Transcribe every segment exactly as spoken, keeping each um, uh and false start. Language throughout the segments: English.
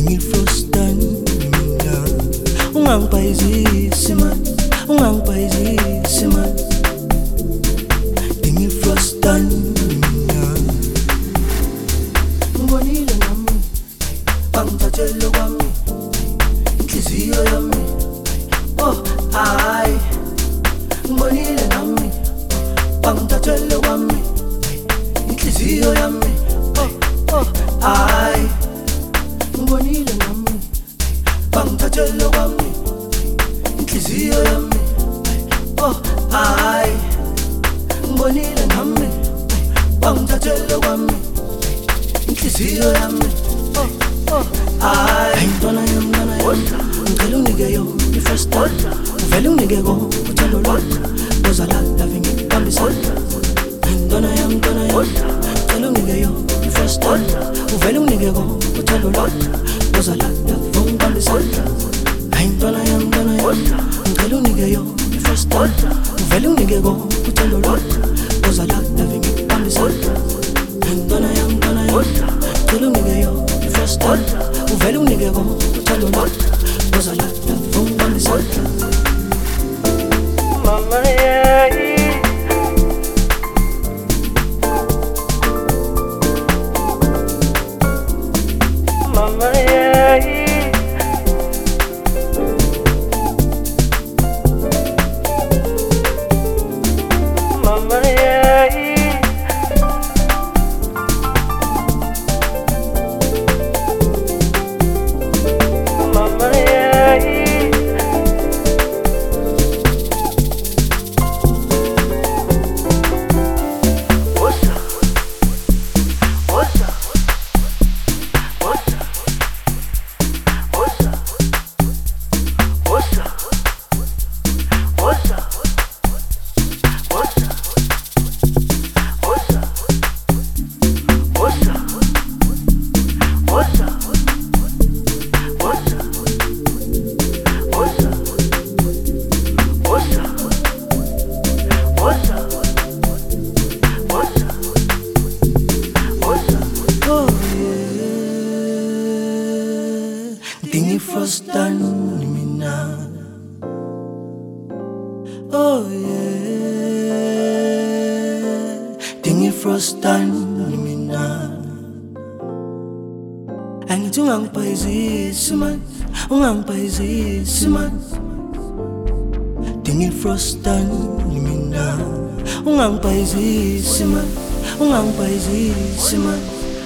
Dingifrostan mina ungangipayizisi man, ungangipayizisi man. Dingifrostan mina ngibonile nami bangithathele kwami inhliziyo yami. Oh ay ngibonile nami bangithathele kwami inhliziyo yami. Oh oh ay ngibonile nami bangithathele kwami inhliziyo yami. Oh ay ngibonile nami bangithathele kwami inhliziyo yami. Oh oh ay ntwana yami, ntwana yami ngicela unginike yo i-first time. Uvele unginike ko uthando lwami ozalala ngikubambisa. Ntwana yami, ntwana yami ngicela unginike yo i-first time. Uvele unginike ko uthando lwami ozalala ngikubambisa. Ntwana yami, ntwana yami ngicela unginike yo i-first time. Uvele unginike ko uthando lwami ozalala ngikubambisa. Ntwana yami, ntwana yami ngicela unginike yo i-first time. Uvele unginike ko uthando lwami ozalala ngikubambisa. Mama yeah, Mama yeah, Mama yeah, Mama yeah. Dingifrostan mina. Oh yeah, Dingifrostan mina. Angithi ungangipayizisi man, ungangipayizisi man. Dingifrostan mina ungangipayizisi man, ungangipayizisi man.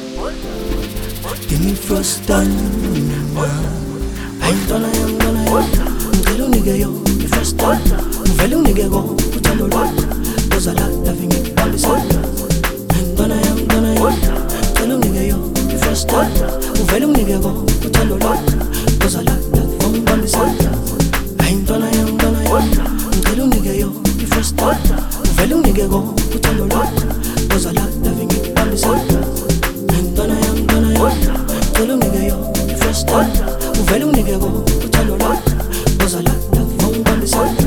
Dingifrostan mina. Ay ntwana yami, ntwana yami ngicela unginike yo i-first time. Uvele unginike ko uthando lwami ozalala ngikubambisa. Ntwana yami, ntwana yami ngicela unginike yo i-first time. Uvele unginike ko uthando lwami ozalala ngikubambisa. Ay ntwana yami, ntwana yami ngicela unginike yo i-first time. Uvele unginike ko uthando lwami ozalala ngikubambisa. Ntwana yami, ntwana yami ngicela unginike yo i-first time. Uvele unginike ko uthando lwami ozalala ngikubambisa.